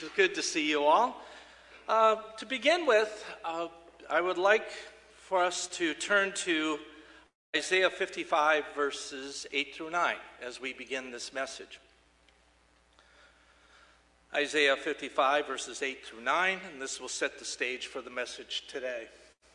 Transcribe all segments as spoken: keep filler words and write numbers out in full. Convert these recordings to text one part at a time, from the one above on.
It's good to see you all. Uh, to begin with, uh, I would like for us to turn to Isaiah fifty-five, verses eight through nine, as we begin this message. Isaiah fifty-five, verses eight through nine, and this will set the stage for the message today.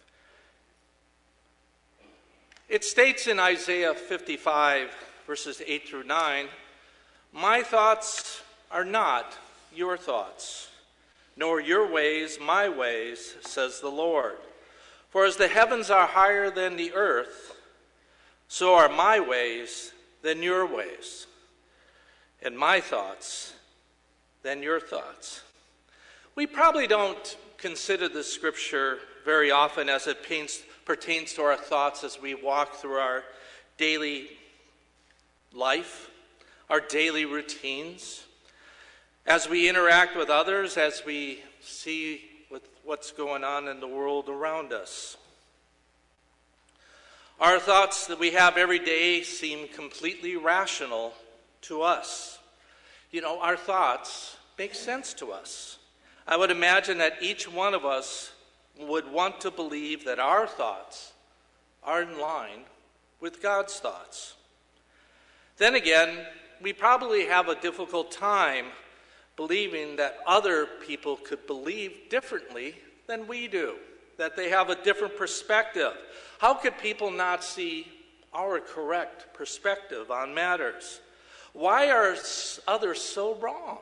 It states in Isaiah fifty-five, verses eight through nine, "My thoughts are not your thoughts, nor your ways my ways, says the Lord. For as the heavens are higher than the earth, so are my ways than your ways, and my thoughts than your thoughts." We probably don't consider this scripture very often as it paints, pertains to our thoughts as we walk through our daily life, our daily routines, as we interact with others, as we see with what's going on in the world around us. Our thoughts that we have every day seem completely rational to us. You know, our thoughts make sense to us. I would imagine that each one of us would want to believe that our thoughts are in line with God's thoughts. Then again, we probably have a difficult time believing that other people could believe differently than we do, that they have a different perspective. How could people not see our correct perspective on matters? Why are others so wrong?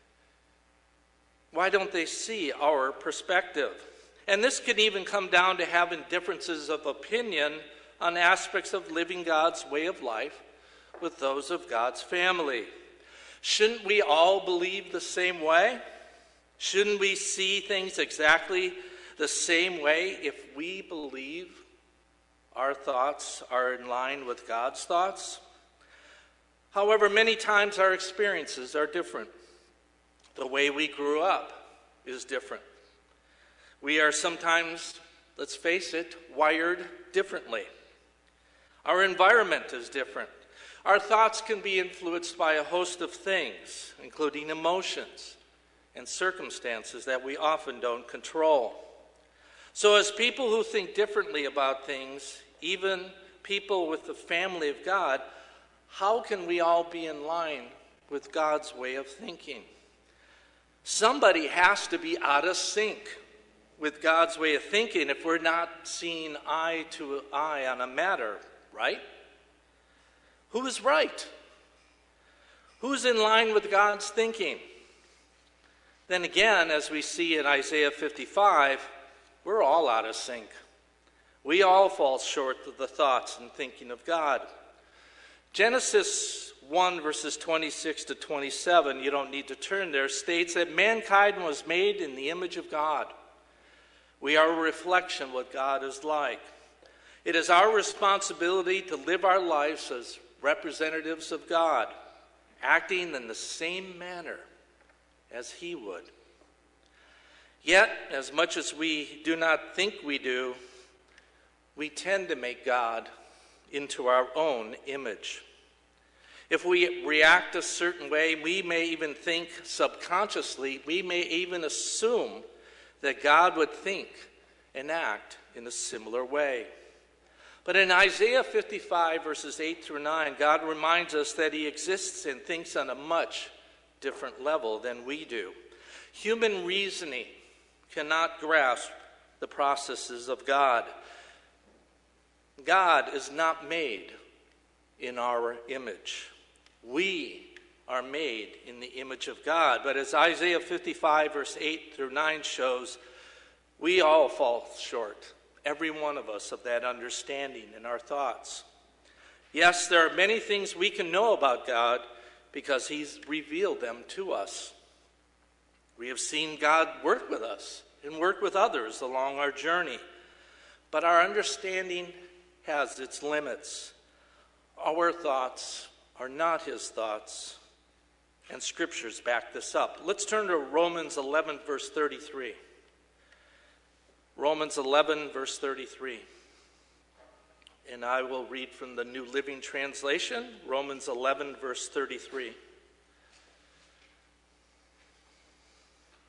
Why don't they see our perspective? And this can even come down to having differences of opinion on aspects of living God's way of life with those of God's family. Shouldn't we all believe the same way? Shouldn't we see things exactly the same way if we believe our thoughts are in line with God's thoughts? However, many times our experiences are different. The way we grew up is different. We are sometimes, let's face it, wired differently. Our environment is different. Our thoughts can be influenced by a host of things, including emotions and circumstances that we often don't control. So as people who think differently about things, even people with the family of God, how can we all be in line with God's way of thinking? Somebody has to be out of sync with God's way of thinking if we're not seeing eye to eye on a matter, right? Who is right? Who's in line with God's thinking? Then again, as we see in Isaiah fifty-five, we're all out of sync. We all fall short of the thoughts and thinking of God. Genesis one, verses twenty-six to twenty-seven, you don't need to turn there, states that mankind was made in the image of God. We are a reflection of what God is like. It is our responsibility to live our lives as representatives of God, acting in the same manner as He would. Yet, as much as we do not think we do, we tend to make God into our own image. If we react a certain way, we may even think subconsciously, we may even assume that God would think and act in a similar way. But in Isaiah fifty-five, verses eight through nine, God reminds us that He exists and thinks on a much different level than we do. Human reasoning cannot grasp the processes of God. God is not made in our image. We are made in the image of God. But as Isaiah fifty-five, verse eight through nine shows, we all fall short, every one of us, of that understanding in our thoughts. Yes, there are many things we can know about God because He's revealed them to us. We have seen God work with us and work with others along our journey. But our understanding has its limits. Our thoughts are not His thoughts, and scriptures back this up. Let's turn to Romans eleven, verse thirty-three. Romans eleven, verse thirty-three. And I will read from the New Living Translation, Romans eleven, verse thirty-three.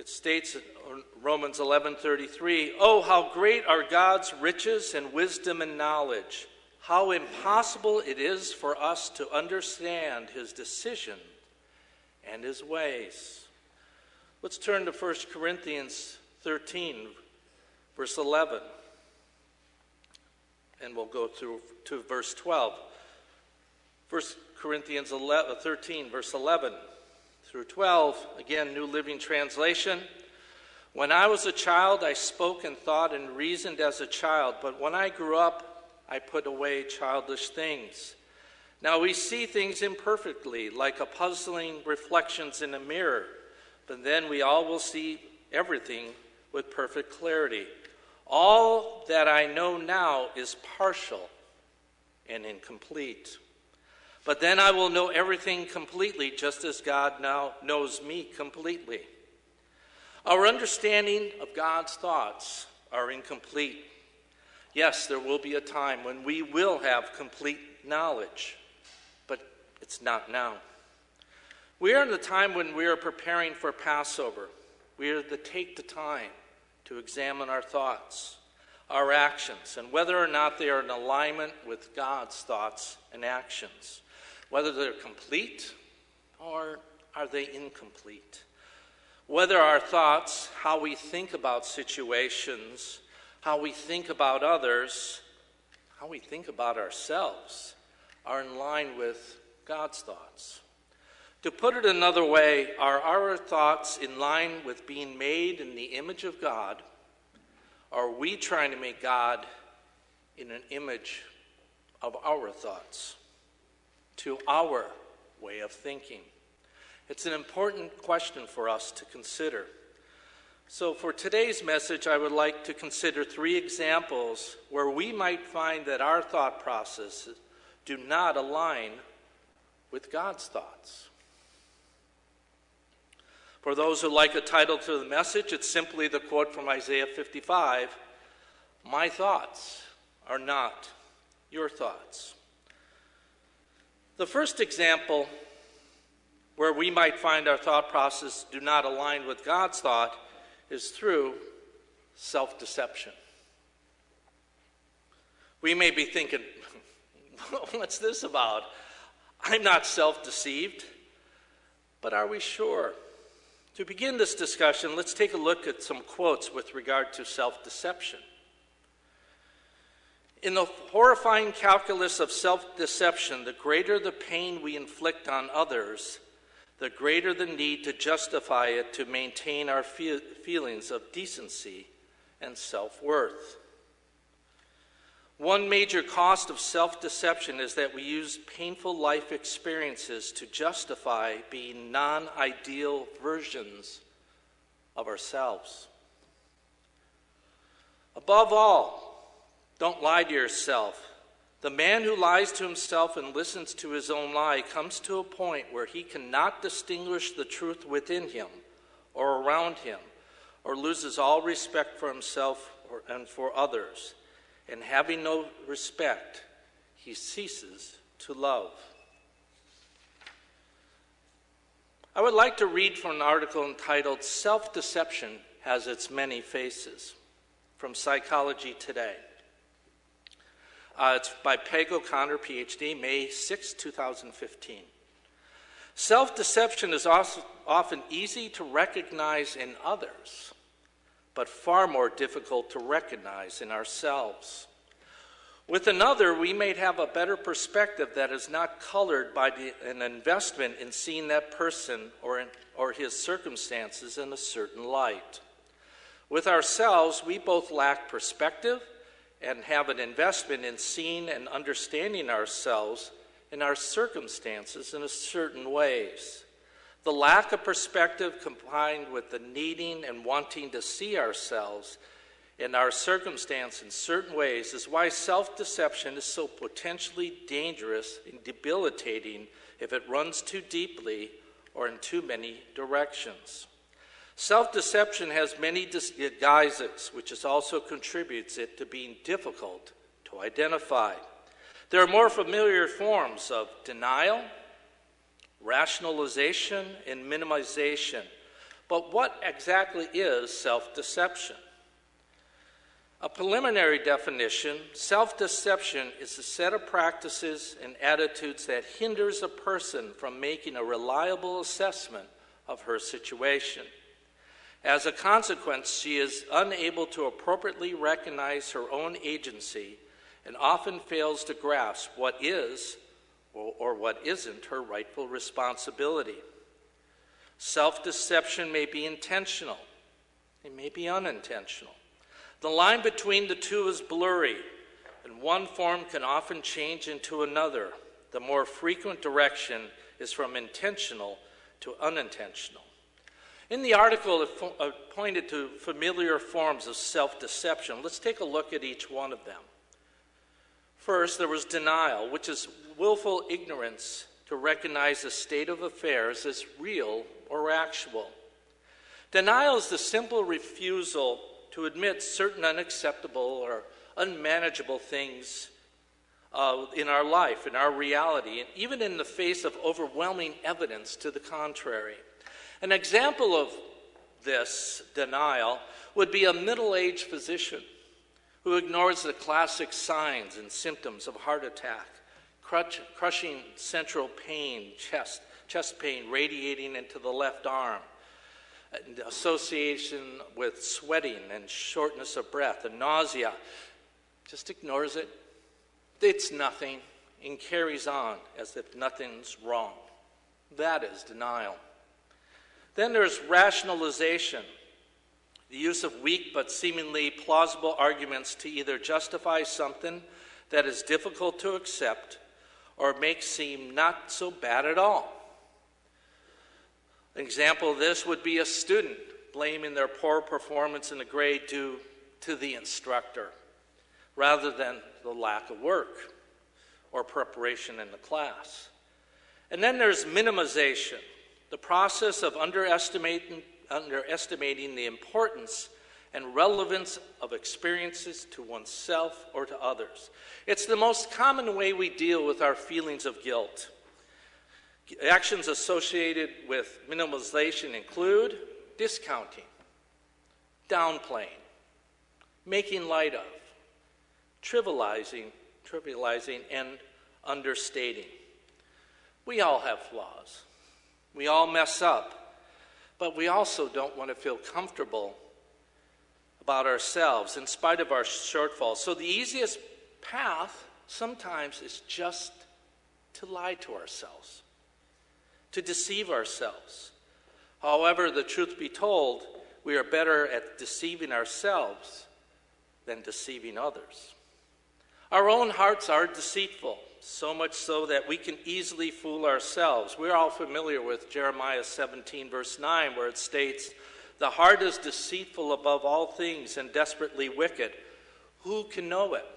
It states in Romans eleven thirty-three, "Oh, how great are God's riches and wisdom and knowledge! How impossible it is for us to understand his decision and his ways." Let's turn to First Corinthians thirteen, verse eleven. And we'll go through to verse twelve. First Corinthians thirteen, verse eleven through twelve. Again, New Living Translation. "When I was a child, I spoke and thought and reasoned as a child, but when I grew up, I put away childish things. Now we see things imperfectly, like a puzzling reflections in a mirror, but then we all will see everything with perfect clarity. All that I know now is partial and incomplete. But then I will know everything completely, just as God now knows me completely." Our understanding of God's thoughts are incomplete. Yes, there will be a time when we will have complete knowledge, but it's not now. We are in the time when we are preparing for Passover. We are to take the time to examine our thoughts, our actions, and whether or not they are in alignment with God's thoughts and actions. Whether they're complete or are they incomplete. Whether our thoughts, how we think about situations, how we think about others, how we think about ourselves, are in line with God's thoughts. To put it another way, are our thoughts in line with being made in the image of God? Or are we trying to make God in an image of our thoughts, to our way of thinking? It's an important question for us to consider. So for today's message, I would like to consider three examples where we might find that our thought processes do not align with God's thoughts. For those who like a title to the message, it's simply the quote from Isaiah fifty-five, "My thoughts are not your thoughts." The first example where we might find our thought process do not align with God's thought is through self-deception. We may be thinking, what's this about? I'm not self-deceived. But are we sure? To begin this discussion, let's take a look at some quotes with regard to self-deception. In the horrifying calculus of self-deception, the greater the pain we inflict on others, the greater the need to justify it to maintain our fe- feelings of decency and self-worth. One major cost of self-deception is that we use painful life experiences to justify being non-ideal versions of ourselves. Above all, don't lie to yourself. The man who lies to himself and listens to his own lie comes to a point where he cannot distinguish the truth within him or around him, or loses all respect for himself or, and for others. And having no respect, he ceases to love. I would like to read from an article entitled "Self-Deception Has Its Many Faces" from Psychology Today. Uh, it's by Peg O'Connor, P H D, May sixth, twenty fifteen. Self-deception is also often easy to recognize in others, but far more difficult to recognize in ourselves. With another, we may have a better perspective that is not colored by the, an investment in seeing that person or, in, or his circumstances in a certain light. With ourselves, we both lack perspective and have an investment in seeing and understanding ourselves and our circumstances in a certain ways. The lack of perspective combined with the needing and wanting to see ourselves and our circumstance in certain ways is why self-deception is so potentially dangerous and debilitating if it runs too deeply or in too many directions. Self-deception has many guises, which is also contributes it to being difficult to identify. There are more familiar forms of denial, rationalization, and minimization, But what exactly is self-deception? A preliminary definition, self-deception is a set of practices and attitudes that hinders a person from making a reliable assessment of her situation. As a consequence, she is unable to appropriately recognize her own agency and often fails to grasp what is or, or what isn't her rightful responsibility. Self-deception may be intentional. It may be unintentional. The line between the two is blurry, and one form can often change into another. The more frequent direction is from intentional to unintentional. In the article, it fo- pointed to familiar forms of self-deception. Let's take a look at each one of them. First, there was denial, which is willful ignorance to recognize a state of affairs as real or actual. Denial is the simple refusal to admit certain unacceptable or unmanageable things uh, in our life, in our reality, and even in the face of overwhelming evidence to the contrary. An example of this denial would be a middle-aged physician who ignores the classic signs and symptoms of heart attack, crush, crushing central pain, chest, chest pain radiating into the left arm, association with sweating and shortness of breath and nausea, just ignores it. It's nothing and carries on as if nothing's wrong. That is denial. Then there's rationalization, the use of weak but seemingly plausible arguments to either justify something that is difficult to accept or make seem not so bad at all. An example of this would be a student blaming their poor performance in a grade due to the instructor rather than the lack of work or preparation in the class. And then there's minimization, the process of underestimating, underestimating the importance and relevance of experiences to oneself or to others. It's the most common way we deal with our feelings of guilt. Actions associated with minimalization include discounting, downplaying, making light of, trivializing, trivializing, and understating. We all have flaws. We all mess up, but we also don't want to feel comfortable about ourselves in spite of our shortfalls. So the easiest path sometimes is just to lie to ourselves, to deceive ourselves. However, the truth be told, we are better at deceiving ourselves than deceiving others. Our own hearts are deceitful, so much so that we can easily fool ourselves. We're all familiar with Jeremiah seventeen, verse nine, where it states, "The heart is deceitful above all things and desperately wicked. Who can know it?"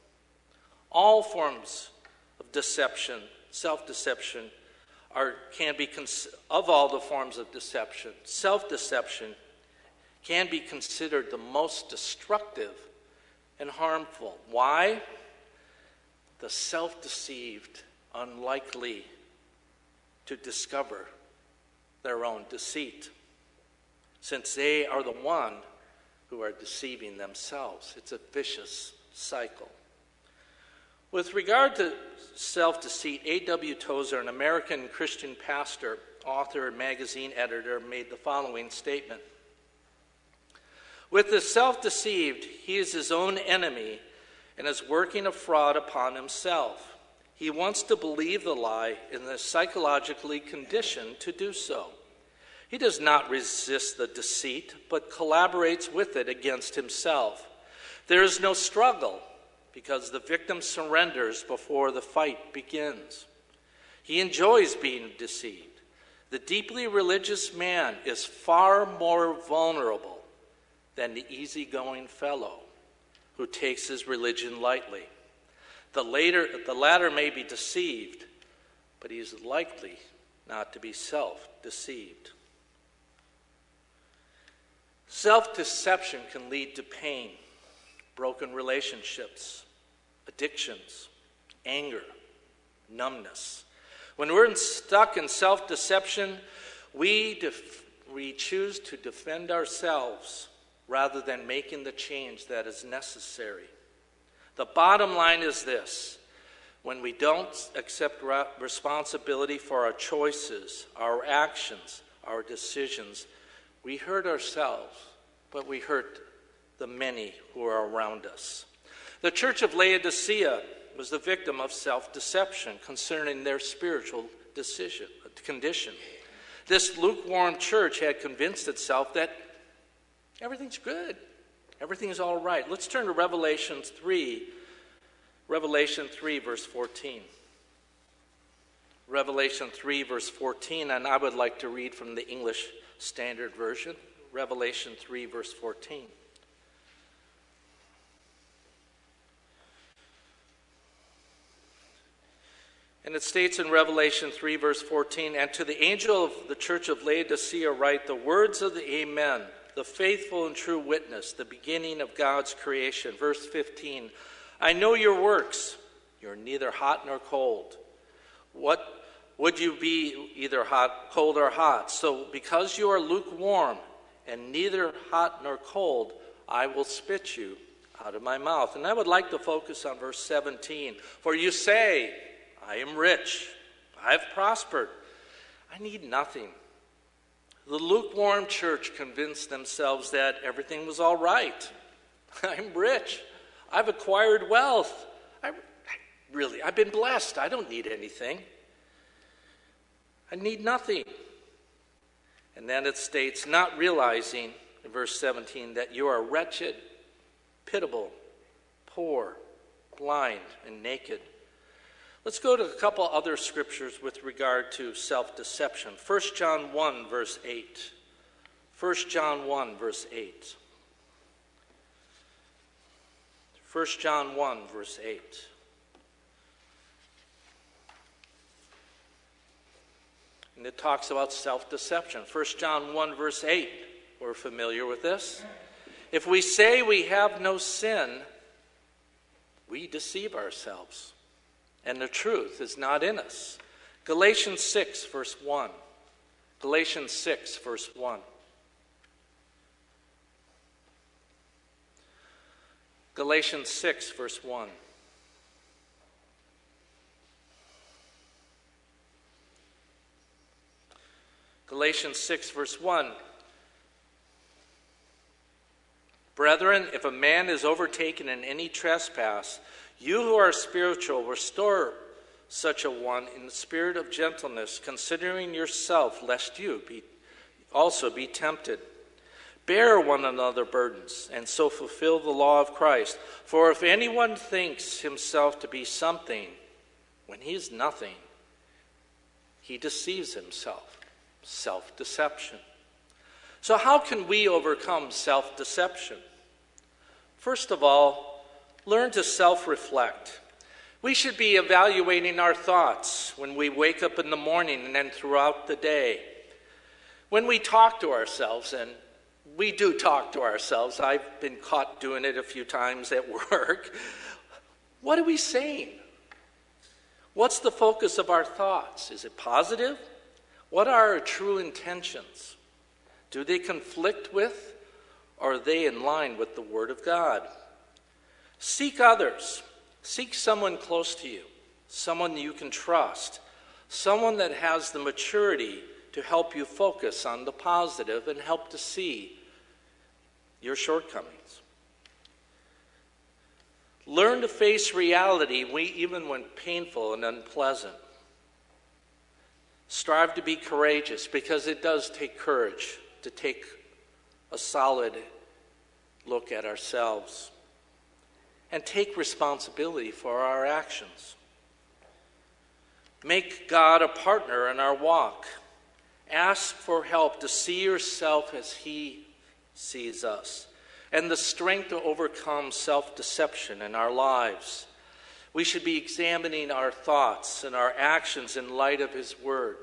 All forms of deception, self-deception, are can be cons- of all the forms of deception, self-deception can be considered the most destructive and harmful. Why? The self-deceived, unlikely to discover their own deceit, since they are the one who are deceiving themselves. It's a vicious cycle. With regard to self-deceit, A W Tozer, an American Christian pastor, author, and magazine editor, made the following statement. With the self-deceived, he is his own enemy and is working a fraud upon himself. He wants to believe the lie and is psychologically conditioned to do so. He does not resist the deceit, but collaborates with it against himself. There is no struggle because the victim surrenders before the fight begins. He enjoys being deceived. The deeply religious man is far more vulnerable than the easygoing fellow who takes his religion lightly. The, later, the latter may be deceived, but he is likely not to be self-deceived. Self-deception can lead to pain, broken relationships, addictions, anger, numbness. When we're stuck in self-deception, we, def- we choose to defend ourselves rather than making the change that is necessary. The bottom line is this: when we don't accept responsibility for our choices, our actions, our decisions, we hurt ourselves, but we hurt the many who are around us. The church of Laodicea was the victim of self-deception concerning their spiritual decision, condition. This lukewarm church had convinced itself that everything's good, everything's all right. Let's turn to Revelation three, Revelation three, verse fourteen. Revelation three, verse fourteen, and I would like to read from the English Standard Version. Revelation three, verse fourteen. And it states in Revelation three, verse fourteen, "And to the angel of the church of Laodicea write the words of the Amen, the faithful and true witness, the beginning of God's creation." Verse fifteen, "I know your works. You're neither hot nor cold. What would you be, either hot, cold or hot? So because you are lukewarm and neither hot nor cold, I will spit you out of my mouth." And I would like to focus on verse seventeen. "For you say, I am rich, I have prospered, I need nothing." The lukewarm church convinced themselves that everything was all right. I'm rich, I've acquired wealth, I, I really, I've been blessed, I don't need anything. I need nothing. And then it states, not realizing, in verse seventeen, that you are wretched, pitiable, poor, blind, and naked. Let's go to a couple other scriptures with regard to self-deception. First John one, verse eight. First John one, verse eight. First John one, verse eight. And it talks about self-deception. First John one, verse eight. We're familiar with this. "If we say we have no sin, we deceive ourselves, and the truth is not in us." Galatians six, verse one. Galatians six, verse one. Galatians six, verse one. Galatians six, verse one. "Brethren, if a man is overtaken in any trespass, you who are spiritual, restore such a one in the spirit of gentleness, considering yourself, lest you be also be tempted. Bear one another's burdens, and so fulfill the law of Christ. For if anyone thinks himself to be something, when he is nothing, he deceives himself." Self-deception. So how can we overcome self-deception? First of all, learn to self-reflect. We should be evaluating our thoughts when we wake up in the morning and then throughout the day. When we talk to ourselves, and we do talk to ourselves, I've been caught doing it a few times at work. What are we saying? What's the focus of our thoughts? Is it positive? What are our true intentions? Do they conflict with, or are they in line with the Word of God? Seek others. Seek someone close to you, someone you can trust, someone that has the maturity to help you focus on the positive and help to see your shortcomings. Learn to face reality even when painful and unpleasant. Strive to be courageous, because it does take courage to take a solid look at ourselves and take responsibility for our actions. Make God a partner in our walk. Ask for help to see yourself as He sees us, and the strength to overcome self-deception in our lives. We should be examining our thoughts and our actions in light of His Word.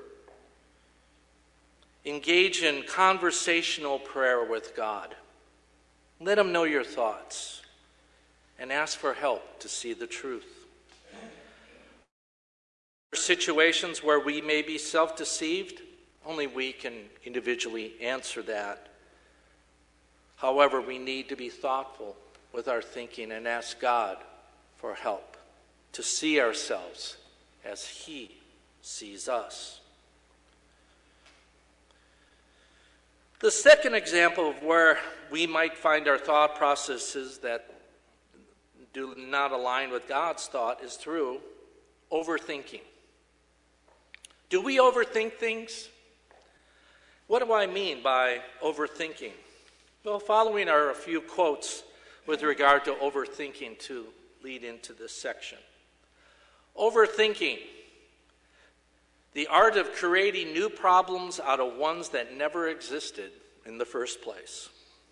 Engage in conversational prayer with God. Let Him know your thoughts and ask for help to see the truth. Situations where we may be self-deceived, Only we can individually answer that. However, we need to be thoughtful with our thinking and ask God for help to see ourselves as He sees us. The second example of where we might find our thought processes that do not align with God's thought is through overthinking. Do we overthink things? What do I mean by overthinking? Well, following are a few quotes with regard to overthinking to lead into this section. Overthinking, the art of creating new problems out of ones that never existed in the first place.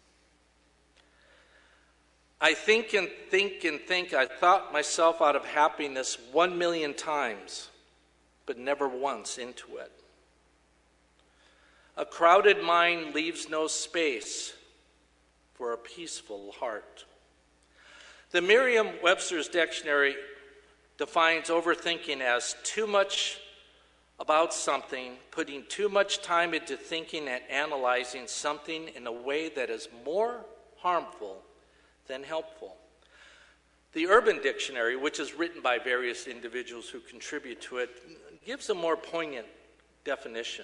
I think and think and think I thought myself out of happiness one million times, but never once into it. A crowded mind leaves no space for a peaceful heart. The Merriam-Webster's dictionary defines overthinking as too much about something, putting too much time into thinking and analyzing something in a way that is more harmful than helpful. The Urban Dictionary, which is written by various individuals who contribute to it, gives a more poignant definition.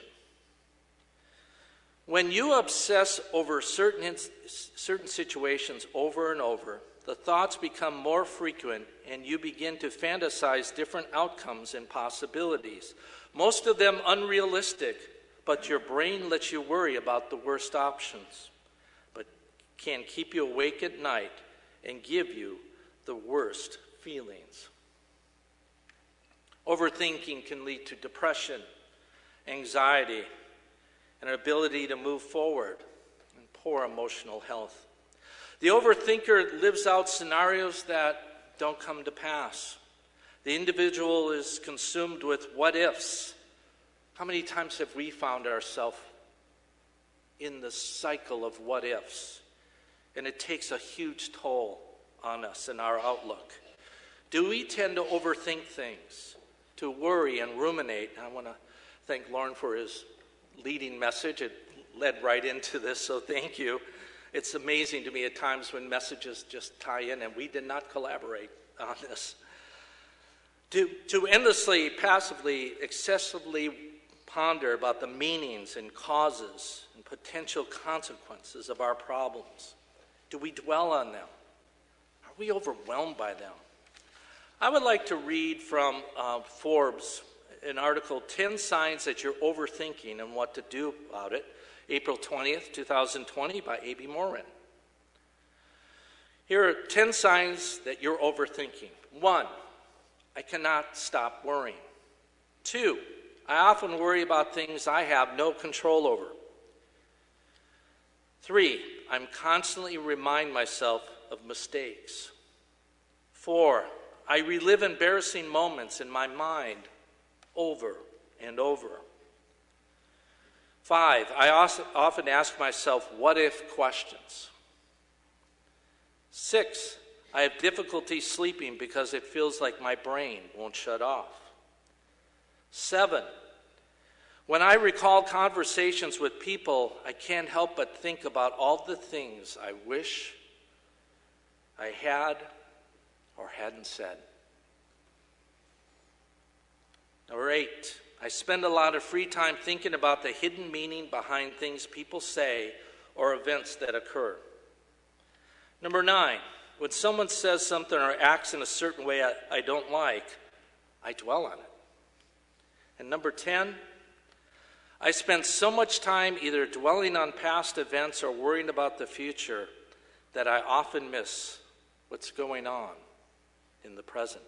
When you obsess over certain, certain situations over and over, the thoughts become more frequent and you begin to fantasize different outcomes and possibilities, most of them unrealistic, but your brain lets you worry about the worst options, but can keep you awake at night and give you the worst feelings. Overthinking can lead to depression, anxiety, and an ability to move forward, and poor emotional health. The overthinker lives out scenarios that don't come to pass. The individual is consumed with what-ifs. How many times have we found ourselves in the cycle of what-ifs? And it takes a huge toll on us and our outlook. Do we tend to overthink things, to worry and ruminate? I want to thank Lauren for his leading message. It led right into this, so thank you. It's amazing to me at times when messages just tie in, and we did not collaborate on this. To, to endlessly, passively, excessively ponder about the meanings and causes and potential consequences of our problems. Do we dwell on them? Are we overwhelmed by them? I would like to read from uh, Forbes an article, ten Signs That You're Overthinking and What to Do About It, April twentieth, twenty twenty, by A B Morin. Here are ten signs that you're overthinking. One, I cannot stop worrying. Two, I often worry about things I have no control over. Three, I'm constantly remind myself of mistakes. Four, I relive embarrassing moments in my mind over and over. Five, I also often ask myself what-if questions. Six, I have difficulty sleeping because it feels like my brain won't shut off. Seven, when I recall conversations with people, I can't help but think about all the things I wish I had or hadn't said. Number eight, I spend a lot of free time thinking about the hidden meaning behind things people say or events that occur. Number nine, when someone says something or acts in a certain way I, I don't like, I dwell on it. And number ten, I spend so much time either dwelling on past events or worrying about the future that I often miss what's going on in the present.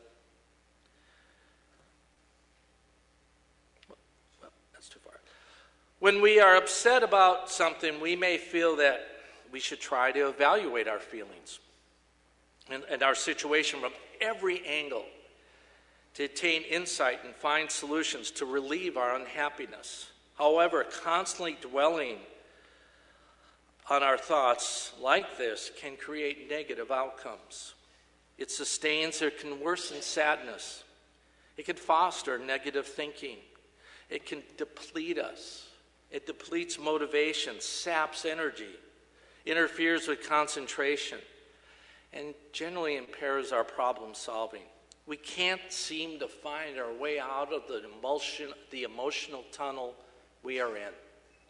Well, that's too far. When we are upset about something, we may feel that we should try to evaluate our feelings and, and our situation from every angle to attain insight and find solutions to relieve our unhappiness. However, constantly dwelling on our thoughts like this can create negative outcomes. It sustains or can worsen sadness. It can foster negative thinking. It can deplete us It depletes motivation, saps energy, interferes with concentration, and generally impairs our problem solving. We can't seem to find our way out of the emotion, the emotional tunnel we are in.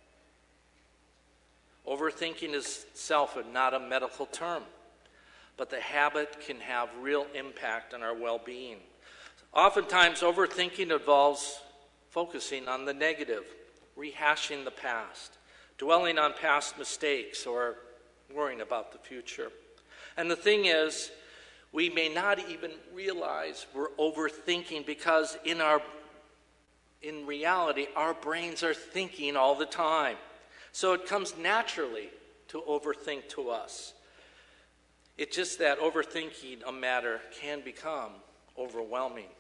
Overthinking is itself not a medical term, but the habit can have real impact on our well-being. Oftentimes, overthinking involves focusing on the negative, rehashing the past, dwelling on past mistakes, or worrying about the future. And the thing is, we may not even realize we're overthinking because in our in reality, our brains are thinking all the time. So it comes naturally to overthink to us. It's just that overthinking a matter can become overwhelming.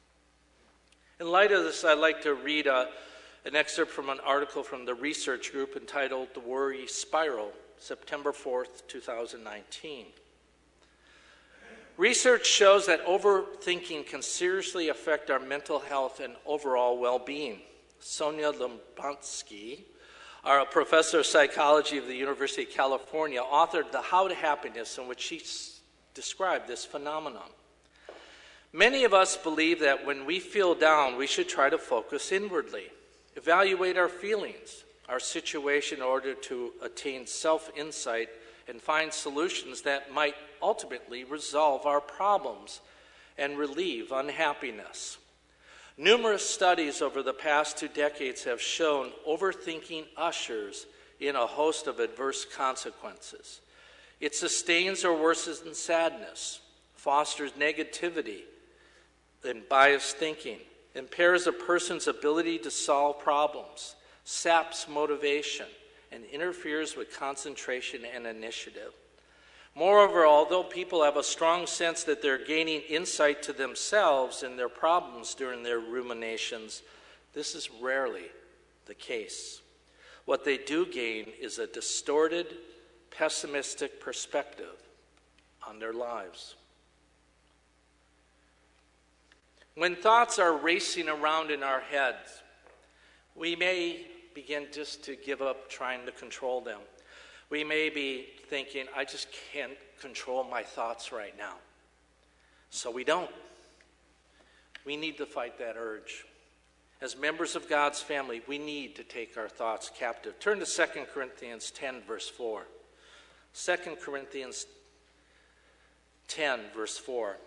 In light of this, I'd like to read a, an excerpt from an article from the research group entitled The Worry Spiral, September fourth, two thousand nineteen. Research shows that overthinking can seriously affect our mental health and overall well-being. Sonia Lubansky, our professor of psychology of the University of California, authored The How to Happiness, in which she s- described this phenomenon. Many of us believe that when we feel down, we should try to focus inwardly, evaluate our feelings, our situation in order to attain self-insight and find solutions that might ultimately resolve our problems and relieve unhappiness. Numerous studies over the past two decades have shown overthinking ushers in a host of adverse consequences. It sustains or worsens sadness, fosters negativity and biased thinking, impairs a person's ability to solve problems, saps motivation, and interferes with concentration and initiative. Moreover, although people have a strong sense that they're gaining insight to themselves and their problems during their ruminations, this is rarely the case. What they do gain is a distorted, pessimistic perspective on their lives. When thoughts are racing around in our heads, we may begin just to give up trying to control them. We may be thinking, I just can't control my thoughts right now. So we don't. We need to fight that urge. As members of God's family, we need to take our thoughts captive. Turn to Second Corinthians ten, verse four. Second Corinthians ten, verse four.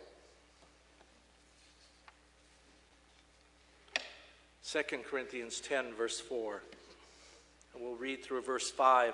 Second Corinthians ten, verse four. And we'll read through verse five.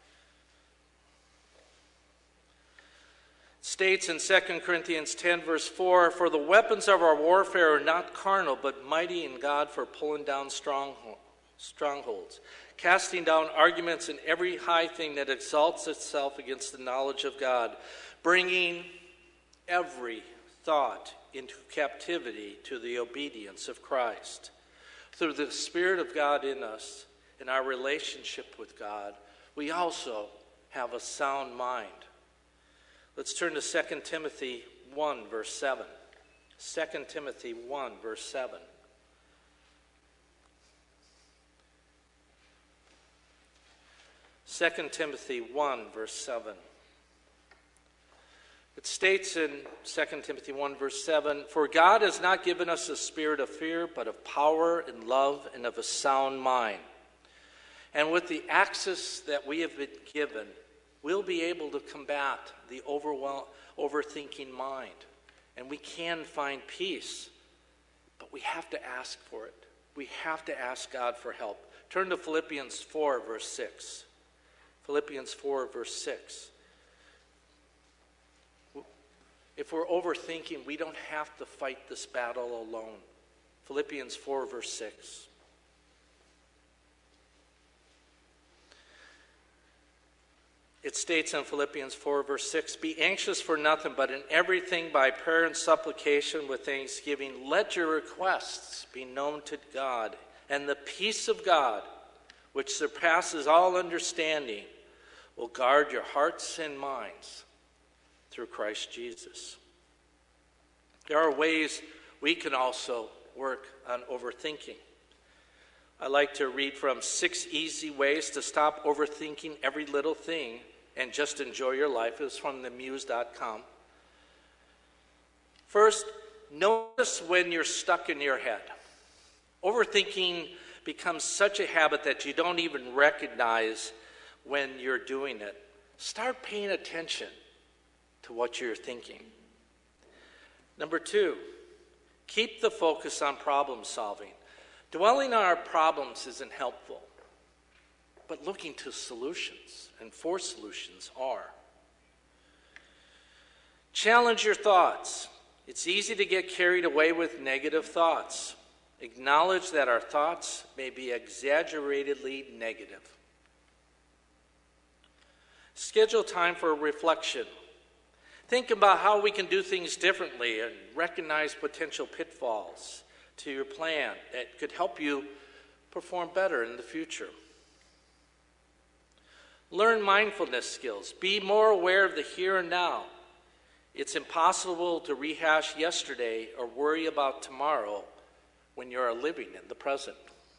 It states in Second Corinthians ten, verse four, "For the weapons of our warfare are not carnal, but mighty in God for pulling down strongholds, casting down arguments and every high thing that exalts itself against the knowledge of God, bringing every thought into captivity to the obedience of Christ." Through the Spirit of God in us, in our relationship with God, we also have a sound mind. Let's turn to Second Timothy one, verse seven. Second Timothy one, verse seven. Second Timothy one, verse seven. It states in Second Timothy one, verse seven, "For God has not given us a spirit of fear, but of power and love and of a sound mind." And with the access that we have been given, we'll be able to combat the overwhelm, overthinking mind. And we can find peace, but we have to ask for it. We have to ask God for help. Turn to Philippians four, verse six. Philippians four, verse six. If we're overthinking, we don't have to fight this battle alone. Philippians four, verse six. It states in Philippians four, verse six, "Be anxious for nothing, but in everything by prayer and supplication with thanksgiving, let your requests be known to God, and the peace of God, which surpasses all understanding, will guard your hearts and minds through Christ Jesus." There are ways we can also work on overthinking. I like to read from Six Easy Ways to Stop Overthinking Every Little Thing and Just Enjoy Your Life. It's from the muse dot com. First, notice when you're stuck in your head. Overthinking becomes such a habit that you don't even recognize when you're doing it. Start paying attention to what you're thinking. Number two, keep the focus on problem solving. Dwelling on our problems isn't helpful, but looking to solutions and for solutions are. Challenge your thoughts. It's easy to get carried away with negative thoughts. Acknowledge that our thoughts may be exaggeratedly negative. Schedule time for reflection. Think about how we can do things differently and recognize potential pitfalls to your plan that could help you perform better in the future. Learn mindfulness skills. Be more aware of the here and now. It's impossible to rehash yesterday or worry about tomorrow when you are living in the present.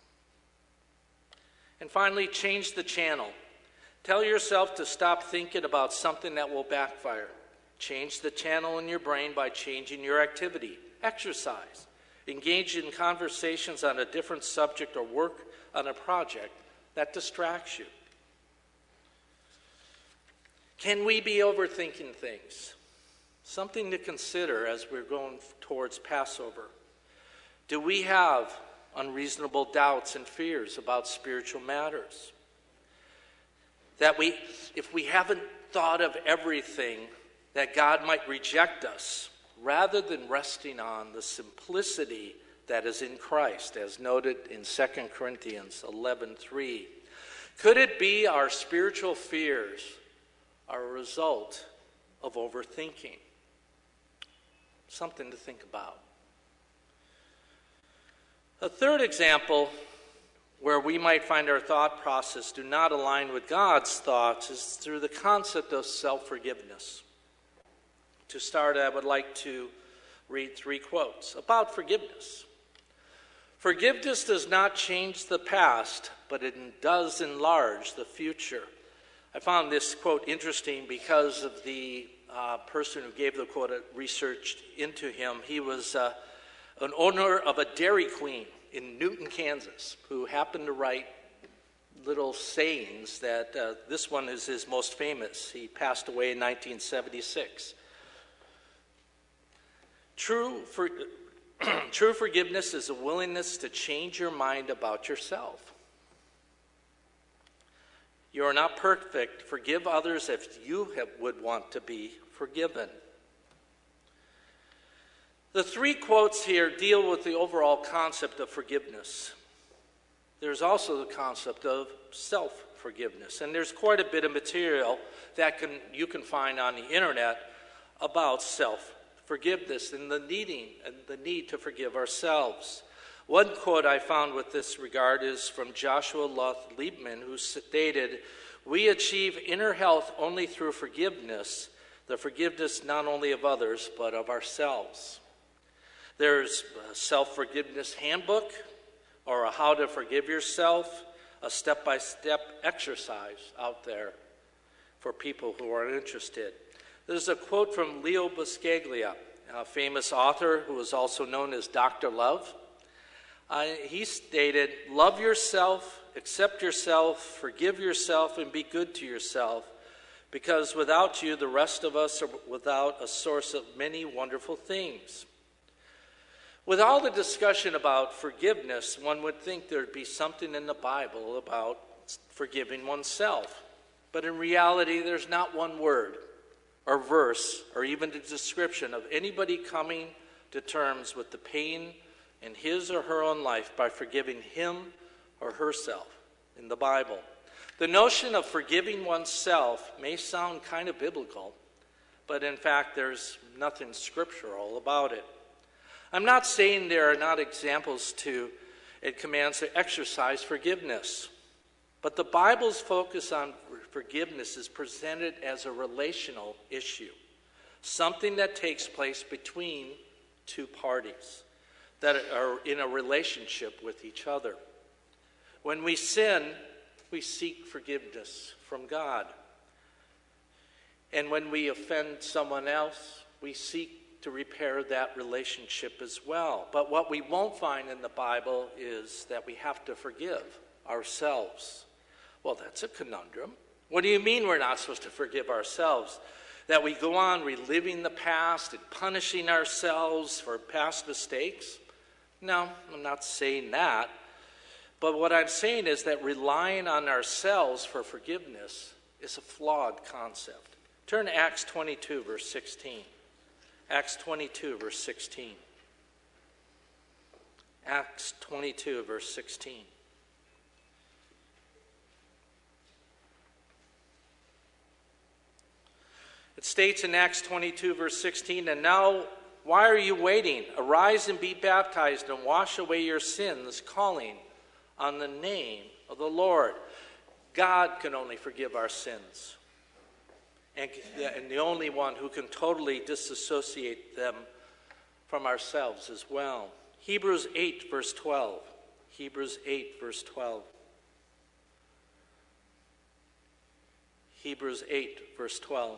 And finally, change the channel. Tell yourself to stop thinking about something that will backfire. Change the channel in your brain by changing your activity. Exercise. Engage in conversations on a different subject or work on a project that distracts you. Can we be overthinking things? Something to consider as we're going towards Passover. Do we have unreasonable doubts and fears about spiritual matters? That we, if we haven't thought of everything, that God might reject us, rather than resting on the simplicity that is in Christ, as noted in Second Corinthians eleven three. Could it be our spiritual fears are a result of overthinking? Something to think about. A third example where we might find our thought process do not align with God's thoughts is through the concept of self-forgiveness. To start, I would like to read three quotes about forgiveness. Forgiveness does not change the past, but it does enlarge the future. I found this quote interesting because of the uh, person who gave the quote. I researched into him. He was uh, an owner of a Dairy Queen in Newton, Kansas, who happened to write little sayings that uh, this one is his most famous. He passed away in nineteen seventy-six. True, for, true forgiveness is a willingness to change your mind about yourself. You are not perfect. Forgive others if you have, would want to be forgiven. The three quotes here deal with the overall concept of forgiveness. There's also the concept of self-forgiveness, and there's quite a bit of material that can, you can find on the internet about self-forgiveness and the needing and the need to forgive ourselves. One quote I found with this regard is from Joshua Luth Liebman, who stated, "We achieve inner health only through forgiveness, the forgiveness not only of others, but of ourselves." There's a self-forgiveness handbook, or a how to forgive yourself, a step-by-step exercise out there for people who are interested. There's a quote from Leo Buscaglia, a famous author who is also known as Doctor Love. Uh, he stated, "Love yourself, accept yourself, forgive yourself, and be good to yourself, because without you, the rest of us are without a source of many wonderful things." With all the discussion about forgiveness, one would think there'd be something in the Bible about forgiving oneself. But in reality, there's not one word or verse or even a description of anybody coming to terms with the pain in his or her own life by forgiving him or herself in the Bible. The notion of forgiving oneself may sound kind of biblical, but in fact, there's nothing scriptural about it. I'm not saying there are not examples to and commands to exercise forgiveness, but the Bible's focus on forgiveness is presented as a relational issue, something that takes place between two parties that are in a relationship with each other. When we sin, we seek forgiveness from God. And when we offend someone else, we seek to repair that relationship as well. But what we won't find in the Bible is that we have to forgive ourselves. Well, that's a conundrum. What do you mean we're not supposed to forgive ourselves? That we go on reliving the past and punishing ourselves for past mistakes? No, I'm not saying that. But what I'm saying is that relying on ourselves for forgiveness is a flawed concept. Turn to Acts twenty-two, verse sixteen. Acts twenty-two, verse sixteen. Acts twenty-two, verse sixteen. It states in Acts twenty-two, verse sixteen, "And now, why are you waiting? Arise and be baptized and wash away your sins, calling on the name of the Lord." God can only forgive our sins. And, and the only one who can totally disassociate them from ourselves as well. Hebrews eight, verse twelve. Hebrews eight, verse twelve. Hebrews eight, verse twelve.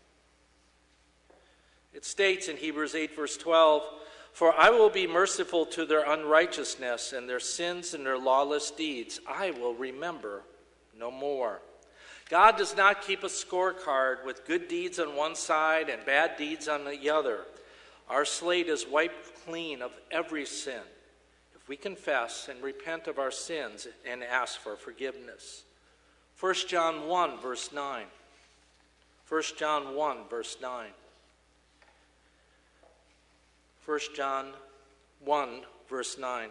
It states in Hebrews eight, verse twelve, "For I will be merciful to their unrighteousness, and their sins and their lawless deeds I will remember no more." God does not keep a scorecard with good deeds on one side and bad deeds on the other. Our slate is wiped clean of every sin if we confess and repent of our sins and ask for forgiveness. First John one, verse nine. First John one, verse nine. First John one, verse nine.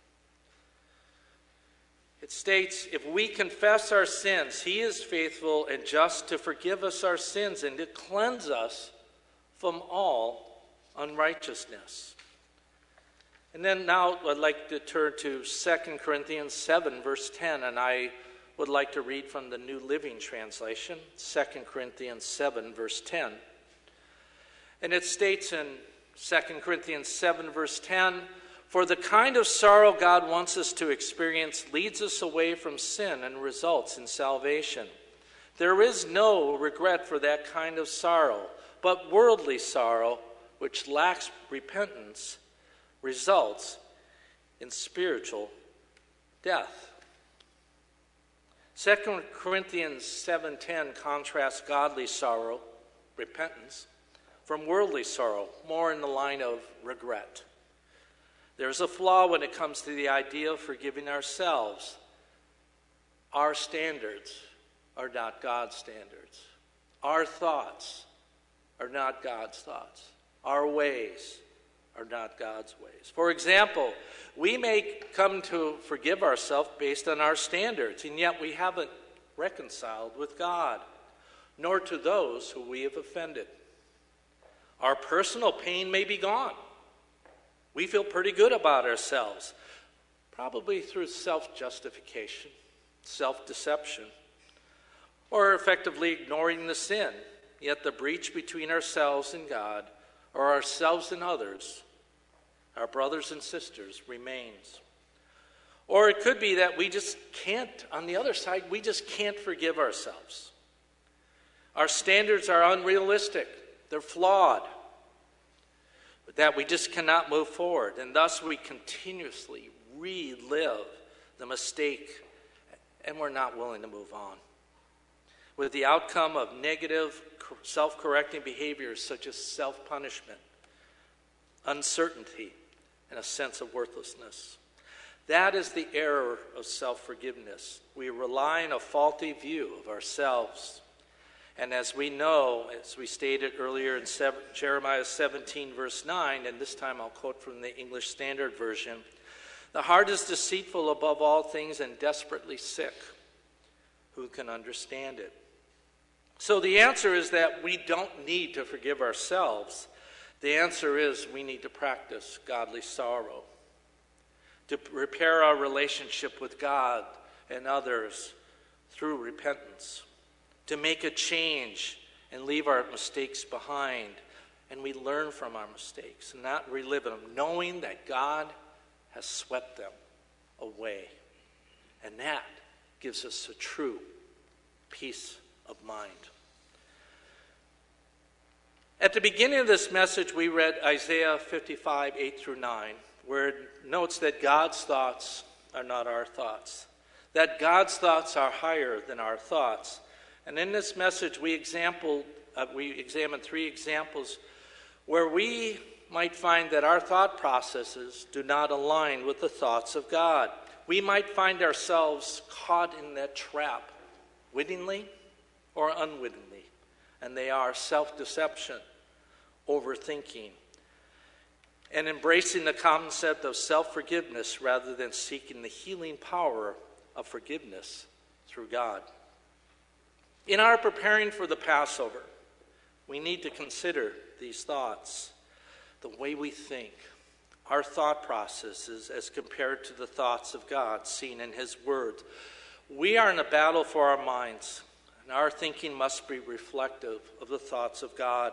It states, "If we confess our sins, he is faithful and just to forgive us our sins and to cleanse us from all unrighteousness." And then now I'd like to turn to Second Corinthians seven, verse ten, and I would like to read from the New Living Translation, Second Corinthians seven, verse ten. And it states in Second Corinthians seven, verse ten, "For the kind of sorrow God wants us to experience leads us away from sin and results in salvation. There is no regret for that kind of sorrow, but worldly sorrow, which lacks repentance, results in spiritual death." Second Corinthians seven ten contrasts godly sorrow, repentance, from worldly sorrow, more in the line of regret. There's a flaw when it comes to the idea of forgiving ourselves. Our standards are not God's standards. Our thoughts are not God's thoughts. Our ways are not God's ways. For example, we may come to forgive ourselves based on our standards, and yet we haven't reconciled with God, nor to those who we have offended. Our personal pain may be gone. We feel pretty good about ourselves, probably through self-justification, self-deception, or effectively ignoring the sin, yet the breach between ourselves and God, or ourselves and others, our brothers and sisters, remains. Or it could be that we just can't, on the other side, we just can't forgive ourselves. Our standards are unrealistic, they're flawed, that we just cannot move forward, and thus we continuously relive the mistake, and we're not willing to move on, with the outcome of negative self-correcting behaviors such as self-punishment, uncertainty, and a sense of worthlessness. That is the error of self-forgiveness. We rely on a faulty view of ourselves. And as we know, as we stated earlier in Jeremiah seventeen, verse nine, and this time I'll quote from the English Standard Version, "The heart is deceitful above all things and desperately sick. Who can understand it?" So the answer is that we don't need to forgive ourselves. The answer is we need to practice godly sorrow, to repair our relationship with God and others through repentance, to make a change and leave our mistakes behind, and we learn from our mistakes and not relive them, knowing that God has swept them away. And that gives us a true peace of mind. At the beginning of this message, we read Isaiah fifty-five, eight through nine, where it notes that God's thoughts are not our thoughts, that God's thoughts are higher than our thoughts. And in this message, we example, uh, we examined three examples where we might find that our thought processes do not align with the thoughts of God. We might find ourselves caught in that trap, wittingly or unwittingly, and they are self-deception, overthinking, and embracing the concept of self-forgiveness rather than seeking the healing power of forgiveness through God. In our preparing for the Passover, we need to consider these thoughts, the way we think, our thought processes as compared to the thoughts of God seen in His Word. We are in a battle for our minds, and our thinking must be reflective of the thoughts of God.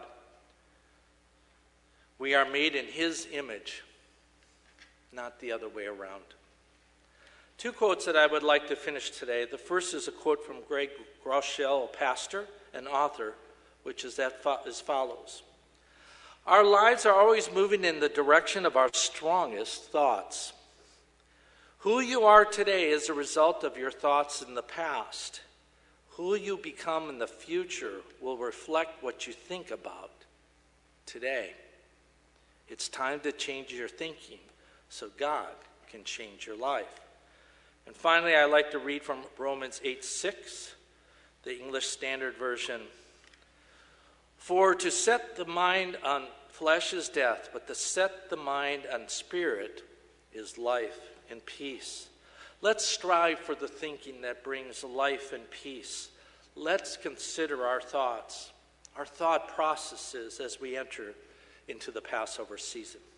We are made in His image, not the other way around. Two quotes that I would like to finish today. The first is a quote from Greg Groeschel, a pastor and author, which is as follows. Our lives are always moving in the direction of our strongest thoughts. Who you are today is a result of your thoughts in the past. Who you become in the future will reflect what you think about today. It's time to change your thinking so God can change your life. And finally, I like to read from Romans eight six, the English Standard Version. For to set the mind on flesh is death, but to set the mind on spirit is life and peace. Let's strive for the thinking that brings life and peace. Let's consider our thoughts, our thought processes as we enter into the Passover season.